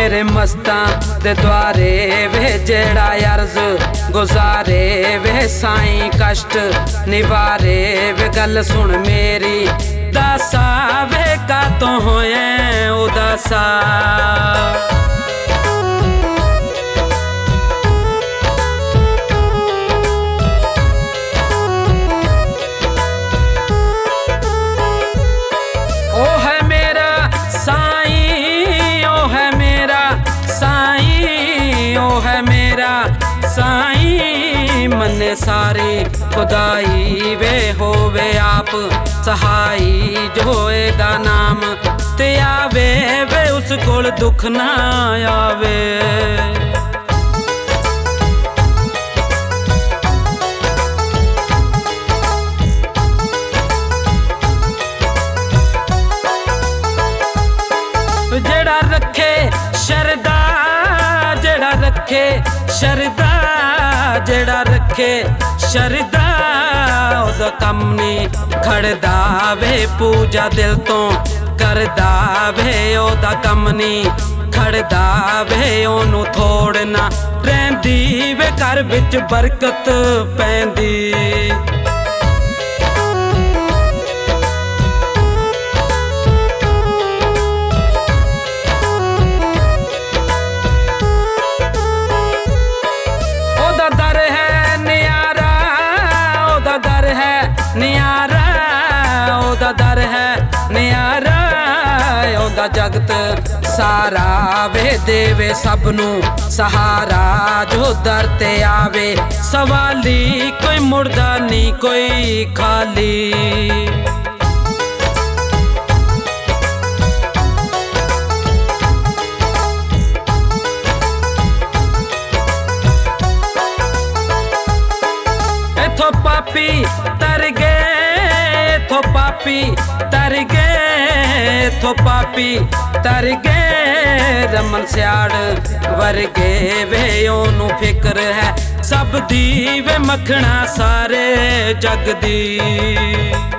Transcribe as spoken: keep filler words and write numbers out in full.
तेरे मस्तां दे द्वारे वे जेड़ा अर्ज गुजारे वे साईं कष्ट निवारे वे गल सुन मेरी दासा वे का तो होए उदासा साईं मन्ने सारी खुदाई वे होवे आप सहाई जोए दा नाम ते आवे वे उस कोल दुख ना आवे जेड़ा रखे शरदा जेड़ा रखे शरदा जेड़ा रखे शरदा ओदा कम नी खड़दा वे पूजा दिल तो करदा वे ओदा कम नी खड़दा वे ओनू थोड़ ना रहिंदी वे घर विच बरकत पैंदी नियारा ओदा दर है नियारा ओदा जगत सारा वे देवे सबनू सहारा जो दर ते आवे सवाली कोई मुड़दा नहीं कोई खाली इथों पापी तर गए इथों पापी तर गए इथों पापी तर गए रमन सियाड़ वर्गे वे ओनू फिक्र है सब दी वे मखना सारे जग दी।